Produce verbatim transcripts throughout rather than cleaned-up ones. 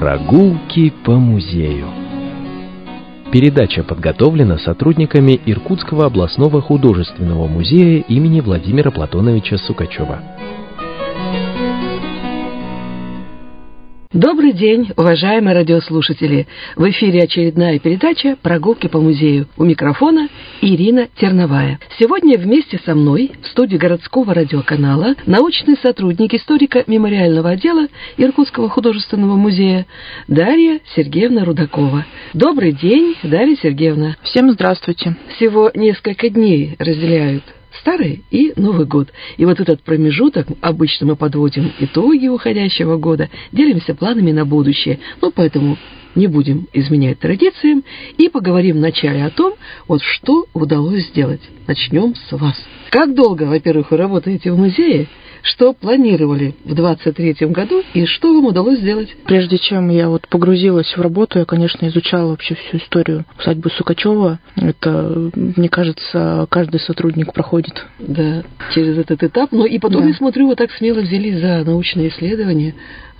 Прогулки по музею. Передача подготовлена сотрудниками Иркутского областного художественного музея имени Владимира Платоновича Сукачева. Добрый день, уважаемые радиослушатели! В эфире очередная передача «Прогулки по музею». У микрофона Ирина Терновая. Сегодня вместе со мной в студии городского радиоканала научный сотрудник историко-мемориального отдела Иркутского художественного музея Дарья Сергеевна Рудакова. Добрый день, Дарья Сергеевна. Всем здравствуйте. Всего несколько дней разделяют Старый и Новый год. И вот этот промежуток обычно мы подводим итоги уходящего года, делимся планами на будущее. Ну, поэтому не будем изменять традициям и поговорим вначале о том, вот что удалось сделать. Начнем с вас. Как долго, во-первых, вы работаете в музее? Что планировали в двадцать третьем году и что вам удалось сделать? Прежде чем я вот погрузилась в работу, я, конечно, изучала вообще всю историю усадьбы Сукачева. Это, мне кажется, каждый сотрудник проходит. Да, через этот этап. Ну и потом, да. Я смотрю, вы так смело взялись за научные исследования.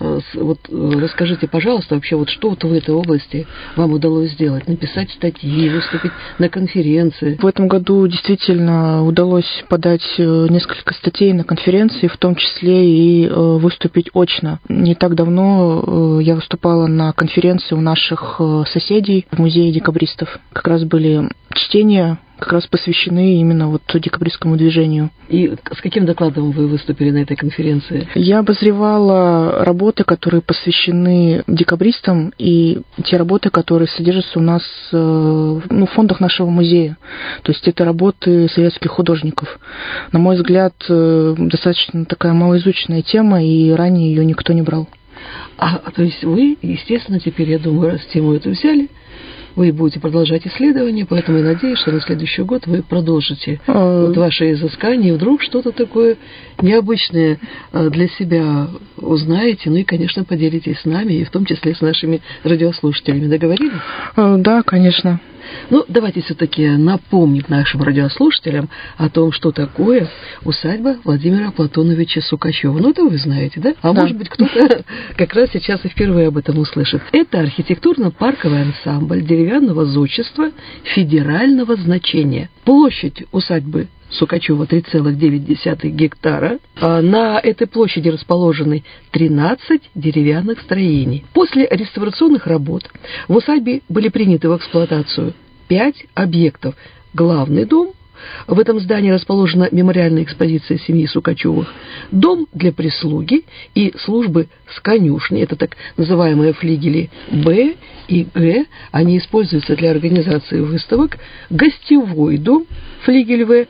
Вот расскажите, пожалуйста, вообще, вот что вот в этой области вам удалось сделать? Написать статьи, выступить на конференции? В этом году действительно удалось подать несколько статей на конференции, в том числе и выступить очно. Не так давно я выступала на конференции у наших соседей в музее декабристов. Как раз были чтения, как раз посвящены именно вот декабристскому движению. И с каким докладом вы выступили на этой конференции? Я обозревала работы, которые посвящены декабристам, и те работы, которые содержатся у нас ну, в фондах нашего музея. То есть это работы советских художников. На мой взгляд, достаточно такая малоизученная тема, и ранее ее никто не брал. А, то есть вы, естественно, теперь, я думаю, раз тему эту взяли, вы будете продолжать исследования, поэтому я надеюсь, что на следующий год вы продолжите а... вот ваши изыскания, и вдруг что-то такое необычное для себя узнаете, ну и, конечно, поделитесь с нами, и в том числе с нашими радиослушателями. Договорились? Да, конечно. Ну, давайте все-таки напомним нашим радиослушателям о том, что такое усадьба Владимира Платоновича Сукачева. Ну, это вы знаете, да? А да. Может быть, кто-то как раз сейчас и впервые об этом услышит. Это архитектурно-парковый ансамбль деревянного зодчества федерального значения. Площадь усадьбы Сукачева три целых девять десятых гектара. На этой площади расположены тринадцать деревянных строений. После реставрационных работ в усадьбе были приняты в эксплуатацию пять объектов. Главный дом. В этом здании расположена мемориальная экспозиция семьи Сукачевых, дом для прислуги и службы с конюшней, это так называемые флигели Б и Г, они используются для организации выставок, гостевой дом, флигель В,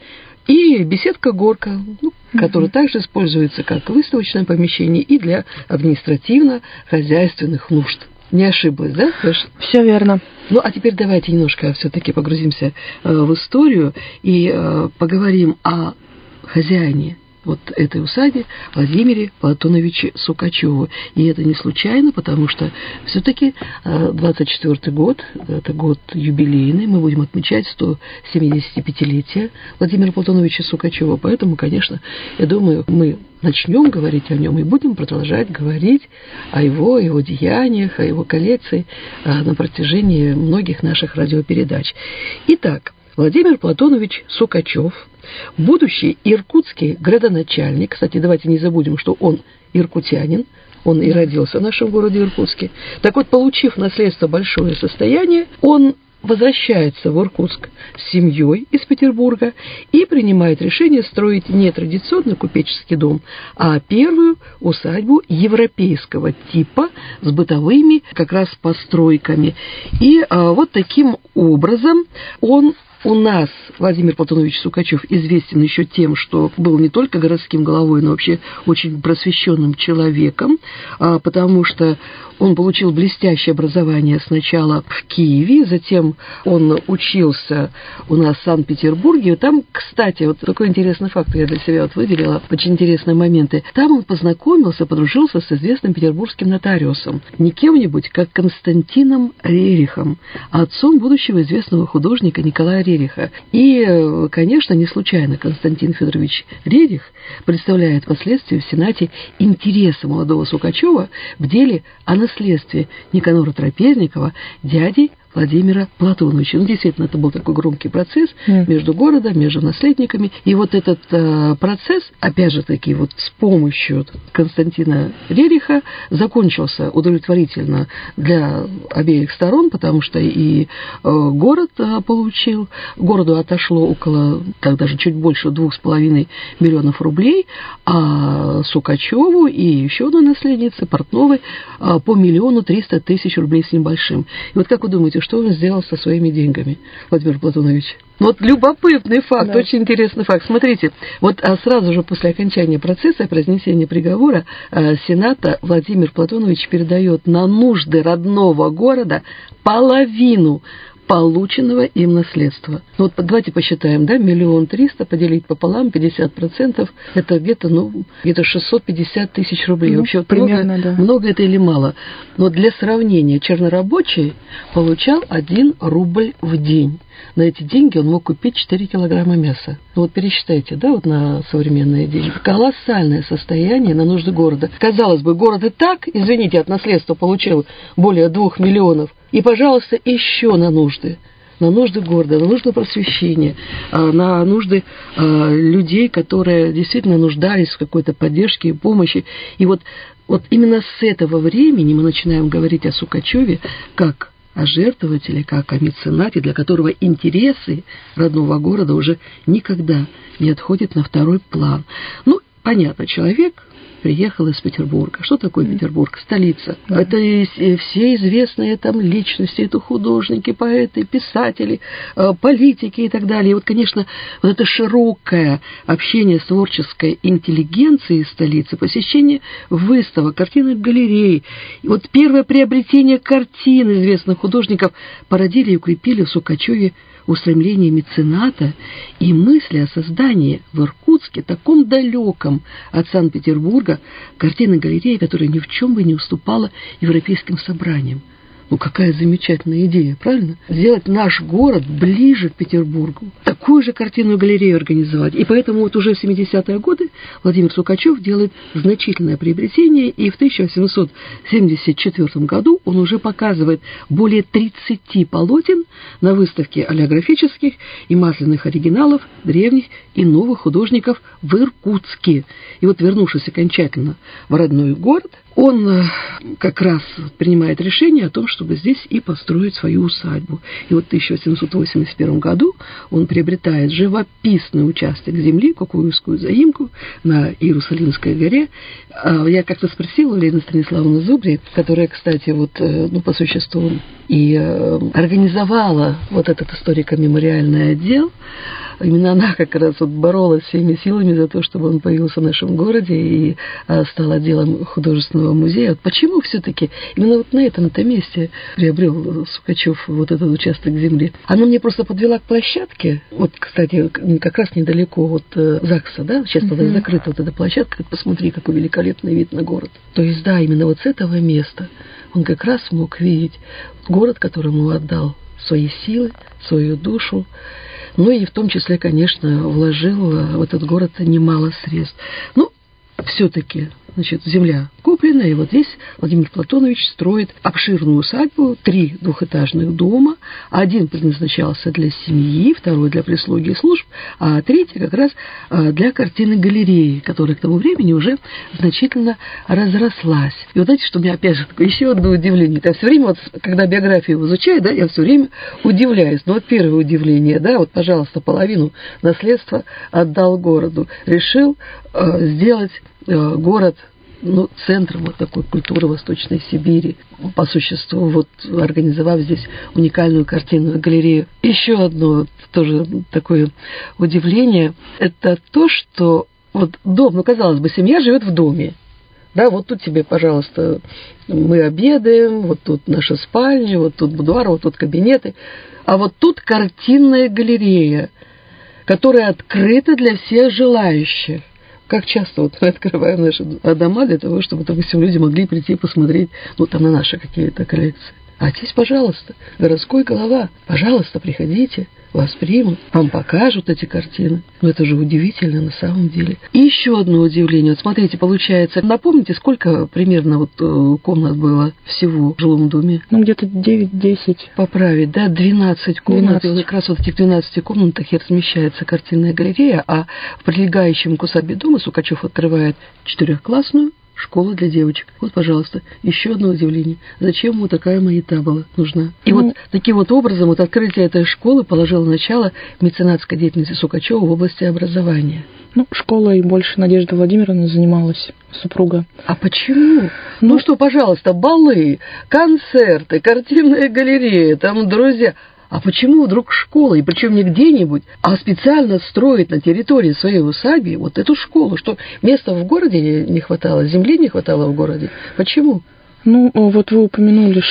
и беседка-горка, ну, mm-hmm. которая также используется как выставочное помещение и для административно-хозяйственных нужд. Не ошиблась, да? Все верно. Ну, а теперь давайте немножко все-таки погрузимся э, в историю и э, поговорим о хозяине вот этой усадьбе Владимире Платоновиче Сукачеву. И это не случайно, потому что все-таки двадцать четвёртый год, это год юбилейный, мы будем отмечать сто семидесятипятилетие Владимира Платоновича Сукачева. Поэтому, конечно, я думаю, мы начнем говорить о нем и будем продолжать говорить о его, о его деяниях, о его коллекции на протяжении многих наших радиопередач. Итак, Владимир Платонович Сукачев, будущий иркутский градоначальник, кстати, давайте не забудем, что он иркутянин, он и родился в нашем городе Иркутске. Так вот, получив наследство большое состояние, он возвращается в Иркутск с семьей из Петербурга и принимает решение строить не традиционный купеческий дом, а первую усадьбу европейского типа с бытовыми как раз постройками. И а, вот таким образом он У нас Владимир Платонович Сукачев известен еще тем, что был не только городским головой, но вообще очень просвещенным человеком, потому что он получил блестящее образование сначала в Киеве, затем он учился у нас в Санкт-Петербурге. Там, кстати, вот такой интересный факт я для себя вот выделила, очень интересные моменты. Там он познакомился, подружился с известным петербургским нотариусом, не кем-нибудь, как Константином Рерихом, отцом будущего известного художника Николая Рериха. И, конечно, не случайно Константин Федорович Рерих представляет впоследствии в Сенате интересы молодого Сукачева в деле о наследстве Никанора Трапезникова, дяди Владимира Платоновича. Ну, действительно, это был такой громкий процесс mm. между городом, между наследниками. И вот этот э, процесс, опять же таки, вот с помощью Константина Рериха закончился удовлетворительно для обеих сторон, потому что и э, город э, получил, городу отошло около, так даже чуть больше двух с половиной миллионов рублей, а Сукачеву и еще одной наследнице, Портновой, э, по миллиону триста тысяч рублей с небольшим. И вот как вы думаете, что он сделал со своими деньгами, Владимир Платонович? Вот любопытный факт, да. Очень интересный факт. Смотрите, вот а сразу же после окончания процесса, произнесения приговора, а, Сената Владимир Платонович передает на нужды родного города половину полученного им наследства. Ну, вот давайте посчитаем, да, миллион триста поделить пополам, пятьдесят процентов, это где-то, ну, где-то шестьсот пятьдесят тысяч рублей. Ну, вообще, примерно, много, да. много это или мало. Но для сравнения, чернорабочий получал один рубль в день. На эти деньги он мог купить четыре килограмма мяса. Ну, вот пересчитайте, да, вот на современные деньги. Колоссальное состояние на нужды города. Казалось бы, город и так, извините, от наследства получил более двух миллионов. И, пожалуйста, еще на нужды. На нужды города, на нужды просвещения, на нужды людей, которые действительно нуждались в какой-то поддержке и помощи. И вот, вот именно с этого времени мы начинаем говорить о Сукачеве как о жертвователе, как о меценате, для которого интересы родного города уже никогда не отходят на второй план. Ну, понятно, человек приехал из Петербурга. Что такое Петербург? Столица. Да. Это все известные там личности, это художники, поэты, писатели, политики и так далее. И вот, конечно, вот это широкое общение с творческой интеллигенцией столицы, посещение выставок, картинных галерей, и вот первое приобретение картин известных художников породили и укрепили в Сукачеве устремление мецената и мысли о создании в Иркутске, таком далеком от Санкт-Петербурга, картинной галереи, которая ни в чем бы не уступала европейским собраниям. Ну, какая замечательная идея, правильно? Сделать наш город ближе к Петербургу. Такую же картинную галерею организовать. И поэтому вот уже в семидесятые годы Владимир Сукачев делает значительное приобретение, и в тысяча восемьсот семьдесят четвёртом году он уже показывает более тридцати полотен на выставке олеографических и масляных оригиналов древних и новых художников в Иркутске. И вот, вернувшись окончательно в родной город, он как раз принимает решение о том, чтобы здесь и построить свою усадьбу. И вот в тысяча восемьсот восемьдесят первом году он приобретает живописный участок земли, Кукуевскую заимку на Иерусалимской горе. Я как-то спросила у Лены Станиславовны Зубри, которая, кстати, вот, ну, по существу и организовала вот этот историко-мемориальный отдел. Именно она как раз вот боролась всеми силами за то, чтобы он появился в нашем городе и стал отделом художественного музея. Вот почему все-таки именно вот на этом-то месте приобрел Сукачев вот этот участок земли? Она мне просто подвела к площадке. Вот, кстати, как раз недалеко от ЗАГСа, да, сейчас тогда mm-hmm. закрыта вот эта площадка. Посмотри, какой великолепный вид на город. То есть, да, именно вот с этого места он как раз мог видеть город, которому отдал свои силы, свою душу. Ну и в том числе, конечно, вложил в этот город немало средств. Ну, все-таки, значит, земля куплена, и вот здесь Владимир Платонович строит обширную усадьбу, три двухэтажных дома. Один предназначался для семьи, второй для прислуги и служб, а третий как раз для картины галереи, которая к тому времени уже значительно разрослась. И вот знаете, что у меня опять же такое еще одно удивление. Я все время, вот, когда биографию изучаю, да, я все время удивляюсь. Ну вот первое удивление, да, вот, пожалуйста, половину наследства отдал городу. Решил э, сделать э, город, ну, центром вот такой культуры Восточной Сибири, по существу, вот, организовав здесь уникальную картинную галерею. Еще одно тоже такое удивление, это то, что вот дом, ну, казалось бы, семья живет в доме. Да, вот тут тебе, пожалуйста, мы обедаем, вот тут наша спальня, вот тут будуар, вот тут кабинеты. А вот тут картинная галерея, которая открыта для всех желающих. Как часто вот мы открываем наши дома для того, чтобы, допустим, люди могли прийти посмотреть, ну, там, на наши какие-то коллекции. А здесь, пожалуйста, городской голова, пожалуйста, приходите, вас примут, вам покажут эти картины. Ну, это же удивительно на самом деле. И еще одно удивление. Вот смотрите, получается, напомните, сколько примерно вот комнат было всего в жилом доме? Ну, где-то девять-десять. Поправить, да, двенадцать комнат. двенадцать. И вот как раз вот в этих двенадцати комнатах и размещается картинная галерея, а в прилегающем к усадьбе дома Сукачев открывает четырехклассную школа для девочек. Вот, пожалуйста, еще одно удивление. Зачем ему такая маята была нужна? И ну, вот таким вот образом вот открытие этой школы положило начало меценатской деятельности Сукачева в области образования. Ну, школой больше Надежда Владимировна занималась, супруга. А почему? Ну, ну что, пожалуйста, балы, концерты, картинная галерея, там друзья. А почему вдруг школа, и причем не где-нибудь, а специально строить на территории своей усадьбы вот эту школу? Что места в городе не хватало, земли не хватало в городе? Почему? Ну, вот вы упомянули,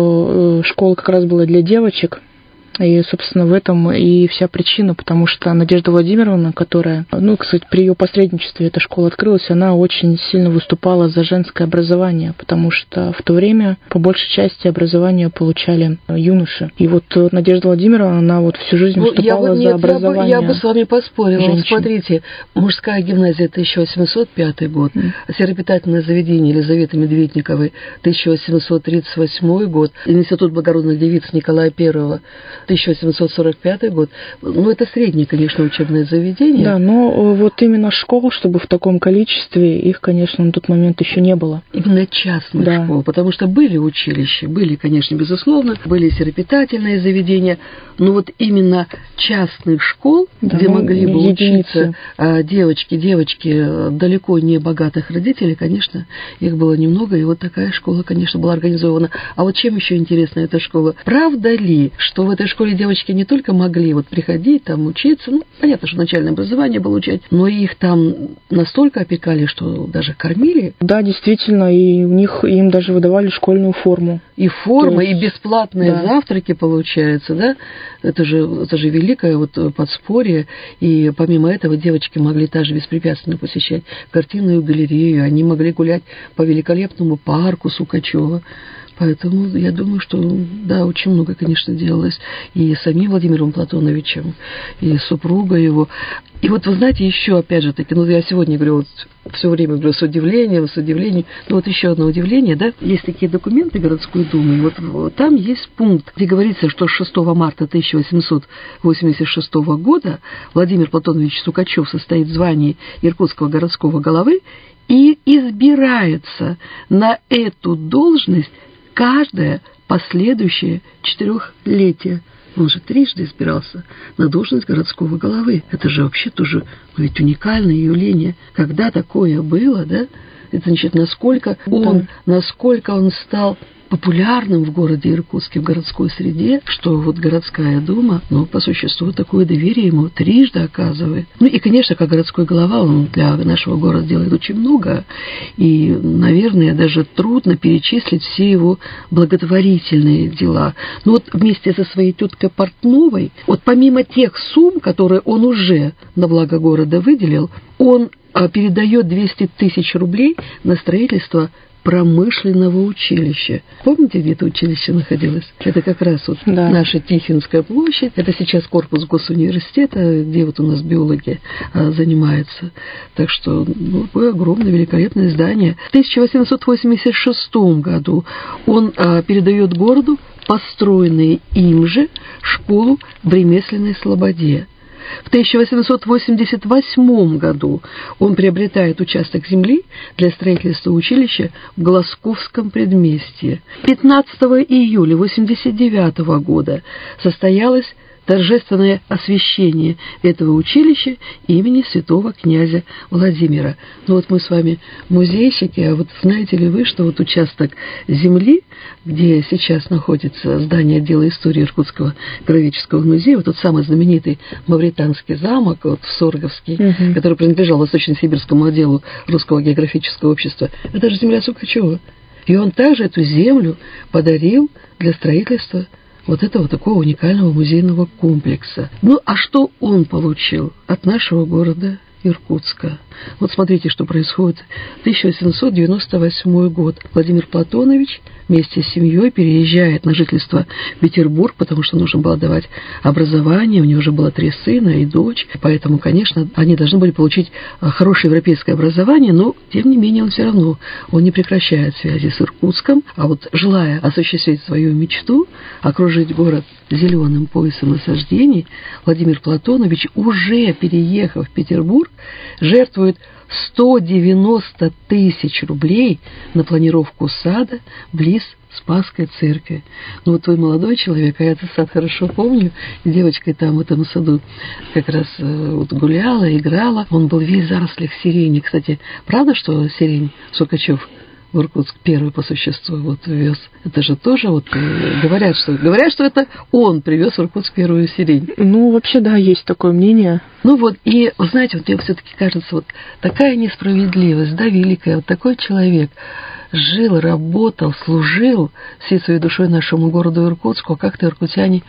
что школа как раз была для девочек. И, собственно, в этом и вся причина, потому что Надежда Владимировна, которая, ну, кстати, при ее посредничестве эта школа открылась, она очень сильно выступала за женское образование, потому что в то время по большей части образование получали юноши. И вот Надежда Владимировна, она вот всю жизнь выступала ну, я, за нет, образование я бы, я бы с вами поспорила. женщин. Вот смотрите, мужская гимназия тысяча восемьсот пятый год, mm. сельскохозяйственное заведение Елизаветы Медведниковой тысяча восемьсот тридцать восьмой год, Институт благородных девиц Николая Первого тысяча восемьсот сорок пятый год. Ну, это среднее, конечно, учебное заведение. Да, но вот именно школ, чтобы в таком количестве, их, конечно, на тот момент еще не было. Именно частных да. школ, потому что были училища, были, конечно, безусловно, были серопитательные заведения, но вот именно частных школ, да, где ну, могли бы единицы. учиться девочки, девочки далеко не богатых родителей, конечно, их было немного, и вот такая школа, конечно, была организована. А вот чем еще интересна эта школа? Правда ли, что в этой школе девочки не только могли вот приходить, там учиться, ну, понятно, что начальное образование получать, но их там настолько опекали, что даже кормили? Да, действительно, и у них им даже выдавали школьную форму. И форма, есть... и бесплатные да. завтраки, получается, да? Это же, это же великое вот подспорье, и помимо этого девочки могли также беспрепятственно посещать картинную галерею, они могли гулять по великолепному парку Сукачева. Поэтому я думаю, что, да, очень много, конечно, делалось и самим Владимиром Платоновичем, и супругой его. И вот, вы знаете, еще, опять же таки, ну, я сегодня говорю, вот, все время говорю с удивлением, с удивлением, но вот еще одно удивление, да, есть такие документы городской думы, и вот, вот там есть пункт, где говорится, что шестого марта тысяча восемьсот восемьдесят шестого года Владимир Платонович Сукачев состоит в звании Иркутского городского головы и избирается на эту должность каждое последующее четырехлетие. Он же трижды избирался на должность городского головы. Это же вообще тоже, ну, ведь уникальное явление. Когда такое было, да? Это значит, насколько он, насколько он стал популярным в городе Иркутске, в городской среде, что вот городская дума, ну, по существу, такое доверие ему трижды оказывает. Ну, и, конечно, как городской глава, он для нашего города делает очень много, и, наверное, даже трудно перечислить все его благотворительные дела. Но вот вместе со своей теткой Портновой, вот помимо тех сумм, которые он уже на благо города выделил, он передает двести тысяч рублей на строительство промышленного училища. Помните, где это училище находилось? Это как раз вот да. наша Тихвинская площадь. Это сейчас корпус госуниверситета, где вот у нас биологи а, занимаются. Так что, ну, такое огромное, великолепное здание. В тысяча восемьсот восемьдесят шестом году он а, передает городу построенную им же школу в ремесленной слободе. В тысяча восемьсот восемьдесят восьмом году он приобретает участок земли для строительства училища в Глазковском предместье. пятнадцатого июля восемьдесят девятого года состоялось торжественное освящение этого училища имени святого князя Владимира. Ну вот мы с вами музейщики, а вот знаете ли вы, что вот участок земли, где сейчас находится здание отдела истории Иркутского краеведческого музея, вот тот самый знаменитый Мавританский замок, вот Сорговский, угу. который принадлежал Восточно-Сибирскому отделу Русского географического общества, это же земля Сукачева. И он также эту землю подарил для строительства вот этого такого уникального музейного комплекса. Ну, а что он получил от нашего города? Иркутска. Вот смотрите, что происходит. тысяча восемьсот девяносто восьмой год. Владимир Платонович вместе с семьей переезжает на жительство в Петербург, потому что нужно было давать образование. У него уже было три сына и дочь. Поэтому, конечно, они должны были получить хорошее европейское образование, но, тем не менее, он все равно он не прекращает связи с Иркутском. А вот желая осуществить свою мечту, окружить город зеленым поясом насаждений, Владимир Платонович, уже переехав в Петербург, жертвует сто девяносто тысяч рублей на планировку сада близ Спасской церкви. Ну вот вы молодой человек, а я этот сад хорошо помню. Девочкой там в этом саду как раз вот гуляла, играла. Он был весь в зарослях сирени. Кстати, правда, что сирень Сукачев в Иркутск первый по существу вот вез? Это же тоже вот говорят, что говорят, что это он привез в Иркутск первую сирень. Ну, вообще, да, есть такое мнение. Ну вот, и, вы знаете, вот мне все-таки кажется, вот такая несправедливость, да, великая, вот такой человек жил, работал, служил всей своей душой нашему городу Иркутску, а как-то иркутяне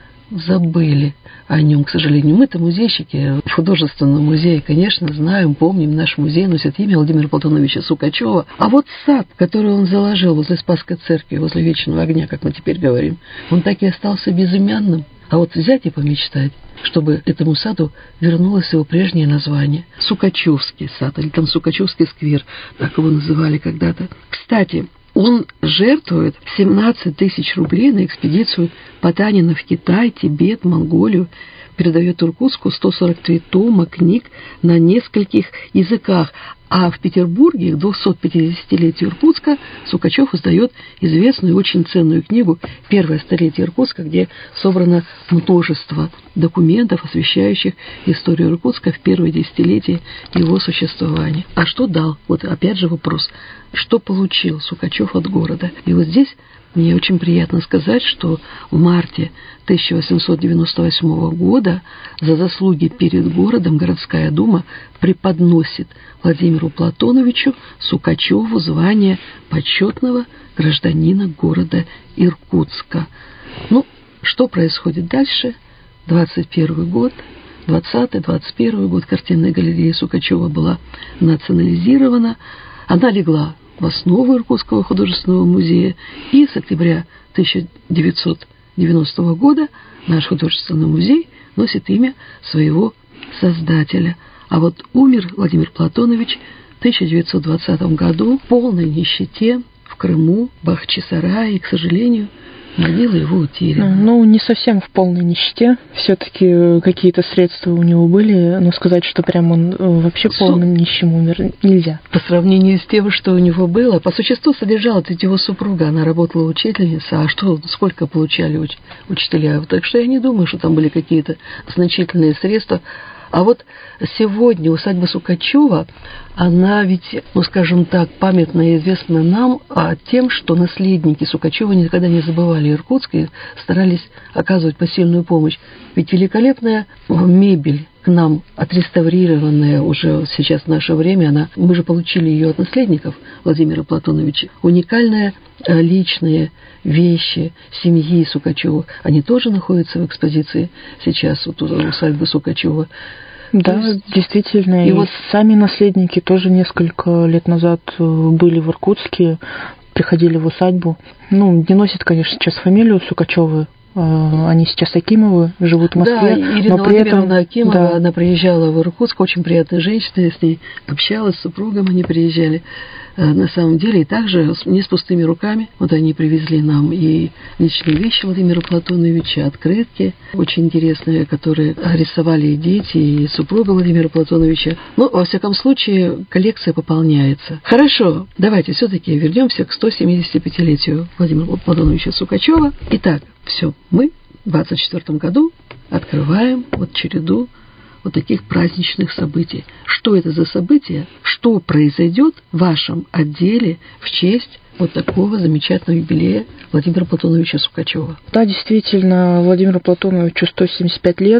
забыли о нем, к сожалению. Мы-то музейщики в художественном музее, конечно, знаем, помним, наш музей носит имя Владимира Платоновича Сукачева. А вот сад, который он заложил возле Спасской церкви, возле Вечного огня, как мы теперь говорим, он так и остался безымянным. А вот взять и помечтать, чтобы этому саду вернулось его прежнее название. Сукачевский сад, или там Сукачевский сквер, так его называли когда-то. Кстати, он жертвует семнадцать тысяч рублей на экспедицию Потанина в Китай, Тибет, Монголию, передает Иркутску сто сорок три тома книг на нескольких языках. А в Петербурге к двухсот пятидесятилетию Иркутска Сукачев издает известную и очень ценную книгу «Первое столетие Иркутска», где собрано множество документов, освещающих историю Иркутска в первое десятилетие его существования. А что дал? Вот опять же вопрос. Что получил Сукачев от города? И вот здесь мне очень приятно сказать, что в марте тысяча восемьсот девяносто восьмого года за заслуги перед городом городская дума преподносит Владимиру Платоновичу Сукачеву звание почетного гражданина города Иркутска. Ну, что происходит дальше? двадцать первый год, двадцатый двадцать первый год картинная галерея Сукачева была национализирована. Она легла в основу Иркутского художественного музея, и с октября тысяча девятьсот девяностого года наш художественный музей носит имя своего создателя. А вот умер Владимир Платонович в тысяча девятьсот двадцатом году в полной нищете в Крыму, в Бахчисарае, и, к сожалению, могила его утеряна. Ну, не совсем в полной нищете. Все-таки какие-то средства у него были, но сказать, что прям он вообще полным нищим умер, нельзя. По сравнению с тем, что у него было, по существу содержала ведь его супруга, она работала учительницей, а что, сколько получали уч- учителя? Так что я не думаю, что там были какие-то значительные средства. А вот сегодня усадьба Сукачева, она ведь, ну скажем так, памятна и известна нам а тем, что наследники Сукачева никогда не забывали Иркутск и старались оказывать посильную помощь. Ведь великолепная мебель к нам отреставрированная уже сейчас в наше время, она, мы же получили ее от наследников Владимира Платоновича. Уникальные личные вещи семьи Сукачева, они тоже находятся в экспозиции сейчас, вот у усадьбы Сукачева. Да, есть, действительно. И, и вот сами наследники тоже несколько лет назад были в Иркутске, приходили в усадьбу. Ну, не носят, конечно, сейчас фамилию Сукачевы. Они сейчас Акимовы, живут в Москве. Да, Ирина но при Владимировна этом, Акимова, да. Она приезжала в Иркутск, очень приятная женщина, я с ней общалась, с супругом они приезжали. На самом деле, и также не с пустыми руками. Вот они привезли нам и личные вещи Владимира Платоновича, открытки очень интересные, которые рисовали и дети, и супруга Владимира Платоновича. Но, во всяком случае, коллекция пополняется. Хорошо, давайте все-таки вернемся к сто семидесятипятилетию Владимира Платоновича Сукачева. Итак, все, мы в двадцать четвёртом году открываем вот череду вот таких праздничных событий. Что это за события? Что произойдет в вашем отделе в честь вот такого замечательного юбилея Владимира Платоновича Сукачева? Да, действительно, Владимиру Платоновичу сто семьдесят пять лет.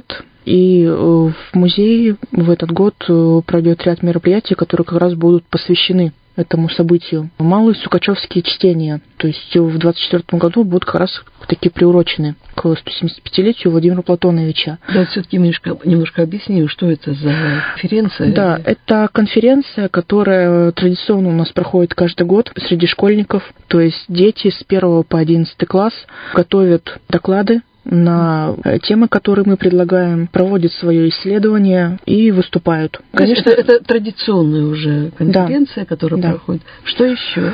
И в музее в этот год пройдет ряд мероприятий, которые как раз будут посвящены этому событию. Малые сукачевские чтения, то есть в двадцать четвёртом году будут как раз таки приурочены к сто семидесяти пятилетию Владимира Платоновича. Да, все-таки немножко, немножко объясню, что это за конференция. Да, это конференция, которая традиционно у нас проходит каждый год среди школьников, то есть дети с первого по одиннадцатый класс готовят доклады на темы, которые мы предлагаем, проводят свое исследование и выступают. Конечно, это, это традиционная уже конференция, да, которая да. проходит. Что еще?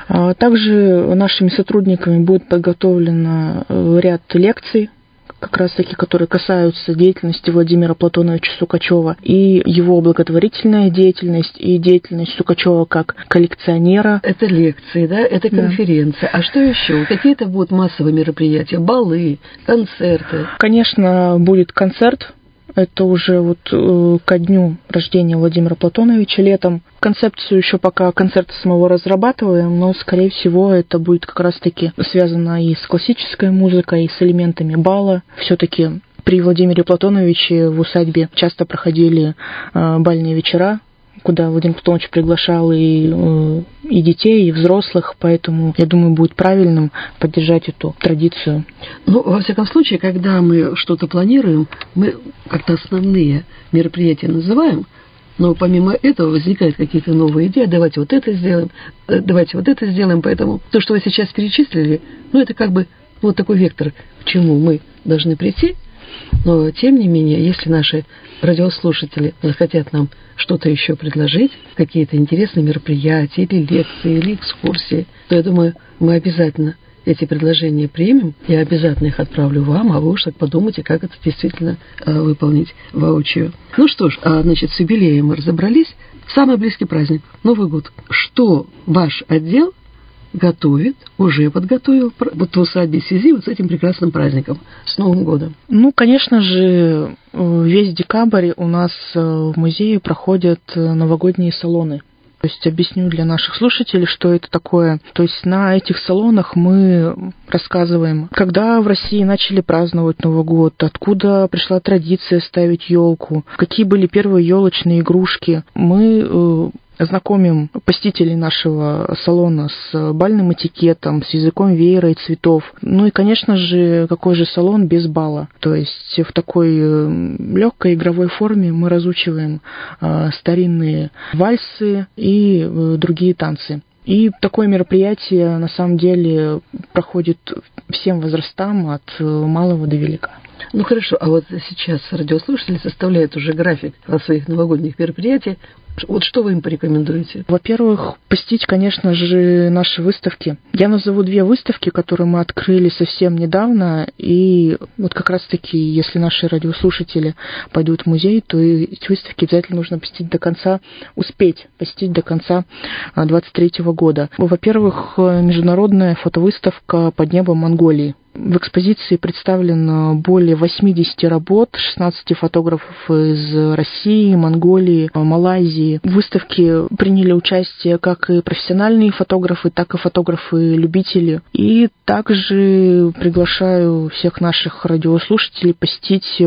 Также нашими сотрудниками будет подготовлен ряд лекций, как раз таки, которые касаются деятельности Владимира Платоновича Сукачева и его благотворительная деятельность, и деятельность Сукачева как коллекционера. Это лекции, да? Это конференция. Да. А что еще? Какие-то будут массовые мероприятия, балы, концерты? Конечно, будет концерт. Это уже вот э, ко дню рождения Владимира Платоновича летом. Концепцию еще пока концерта самого разрабатываем, но, скорее всего, это будет как раз-таки связано и с классической музыкой, и с элементами бала. Все-таки при Владимире Платоновиче в усадьбе часто проходили э, бальные вечера, куда Владимир Платонович приглашал и, и детей, и взрослых, поэтому, я думаю, будет правильным поддержать эту традицию. Ну, во всяком случае, когда мы что-то планируем, мы как-то основные мероприятия называем, но помимо этого возникают какие-то новые идеи, давайте вот это сделаем, давайте вот это сделаем, поэтому то, что вы сейчас перечислили, ну, это как бы вот такой вектор, к чему мы должны прийти. Но, тем не менее, если наши радиослушатели захотят нам что-то еще предложить, какие-то интересные мероприятия, или лекции, или экскурсии, то, я думаю, мы обязательно эти предложения примем, я обязательно их отправлю вам, а вы уж так подумайте, как это действительно э, выполнить воочию. Ну что ж, а, значит, с юбилеем мы разобрались. Самый близкий праздник – Новый год. Что ваш отдел готовит, уже подготовил вот в усадьбе Сизи вот с этим прекрасным праздником, с Новым годом? Ну, конечно же, весь декабрь у нас в музее проходят новогодние салоны. То есть объясню для наших слушателей, что это такое. То есть на этих салонах мы рассказываем, когда в России начали праздновать Новый год, откуда пришла традиция ставить елку, какие были первые елочные игрушки. Мы знакомим посетителей нашего салона с бальным этикетом, с языком веера и цветов. Ну и, конечно же, какой же салон без бала? То есть в такой легкой игровой форме мы разучиваем старинные вальсы и другие танцы. И такое мероприятие, на самом деле, проходит всем возрастам, от малого до велика. Ну хорошо, а вот сейчас радиослушатели составляют уже график своих новогодних мероприятий. Вот что вы им порекомендуете? Во-первых, посетить, конечно же, наши выставки. Я назову две выставки, которые мы открыли совсем недавно. И вот как раз-таки, если наши радиослушатели пойдут в музей, то эти выставки обязательно нужно посетить до конца, успеть посетить до конца двадцать третьего года. Во-первых, международная фотовыставка «Под небом Монголии». В экспозиции представлено более восемьдесят работ, шестнадцать фотографов из России, Монголии, Малайзии. В выставке приняли участие как и профессиональные фотографы, так и фотографы-любители. И также приглашаю всех наших радиослушателей посетить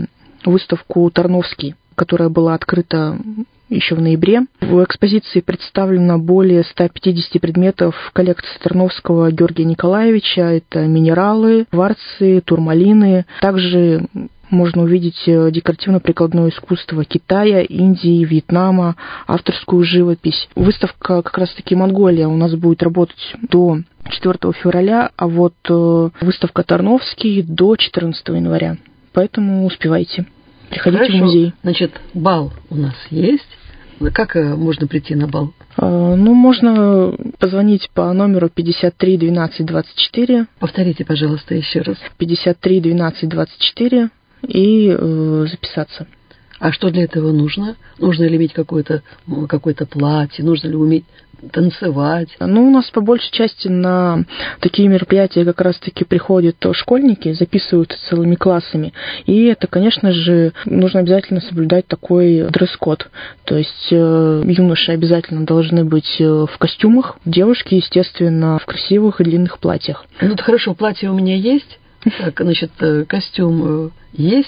выставку «Тарновский», которая была открыта еще в ноябре. В экспозиции представлено более ста пятидесяти предметов коллекции Тарновского Георгия Николаевича. Это минералы, кварцы, турмалины. Также можно увидеть декоративно-прикладное искусство Китая, Индии, Вьетнама, авторскую живопись. Выставка как раз-таки «Монголия» у нас будет работать до четвёртого февраля, а вот выставка «Тарновский» до четырнадцатого января. Поэтому успевайте. Приходите Хорошо. в музей. Значит, бал у нас есть. Как можно прийти на бал? Ну, можно позвонить по номеру пятьдесят три двенадцать двадцать четыре. Повторите, пожалуйста, еще раз. пятьдесят три двенадцать двадцать четыре и э, записаться. А что для этого нужно? Нужно ли иметь какое-то, какое-то платье? Нужно ли уметь танцевать? Ну, у нас по большей части на такие мероприятия как раз-таки приходят школьники, записываются целыми классами. И это, конечно же, нужно обязательно соблюдать такой дресс-код. То есть э, юноши обязательно должны быть в костюмах, девушки, естественно, в красивых и длинных платьях. Ну, это хорошо, платье у меня есть, так, значит, костюм есть.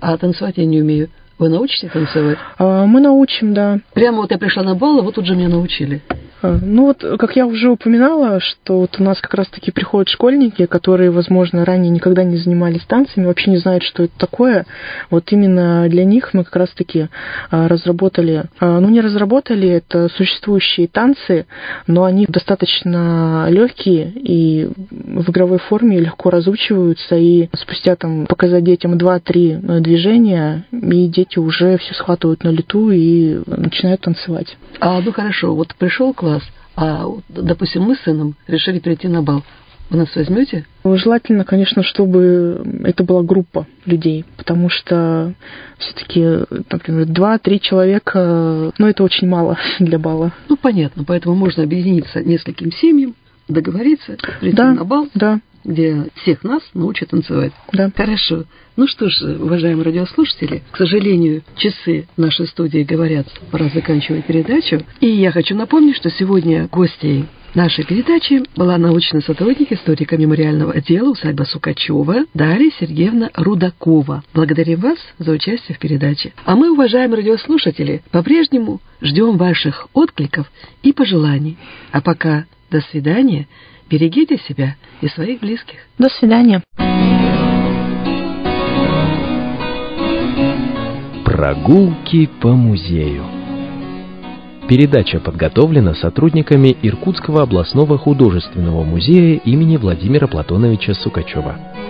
А танцевать я не умею. Вы научите танцевать? А, мы научим, да. Прямо вот я пришла на бал, а вот тут же меня научили. Ну вот, как я уже упоминала, что вот у нас как раз-таки приходят школьники, которые, возможно, ранее никогда не занимались танцами, вообще не знают, что это такое. Вот именно для них мы как раз-таки разработали, ну не разработали, это существующие танцы, но они достаточно легкие и в игровой форме легко разучиваются, и спустя там показать детям два-три движения, и дети уже все схватывают на лету и начинают танцевать. А, ну хорошо, вот пришел класс, а, допустим, мы с сыном решили прийти на бал. Вы нас возьмете? Желательно, конечно, чтобы это была группа людей, потому что все-таки, например, два-три человека, ну, это очень мало для бала. Ну, понятно, поэтому можно объединиться нескольким семьям, договориться, прийти да, на бал, да. где всех нас научат танцевать. Да. Хорошо. Ну что ж, уважаемые радиослушатели, к сожалению, часы в нашей студии говорят, пора заканчивать передачу. И я хочу напомнить, что сегодня гостьей нашей передачи была научный сотрудник, историка мемориального отдела усадьба Сукачева Дарья Сергеевна Рудакова. Благодарим вас за участие в передаче. А мы, уважаемые радиослушатели, по-прежнему ждем ваших откликов и пожеланий. А пока до свидания. Берегите себя и своих близких. До свидания. Прогулки по музею. Передача подготовлена сотрудниками Иркутского областного художественного музея имени Владимира Платоновича Сукачева.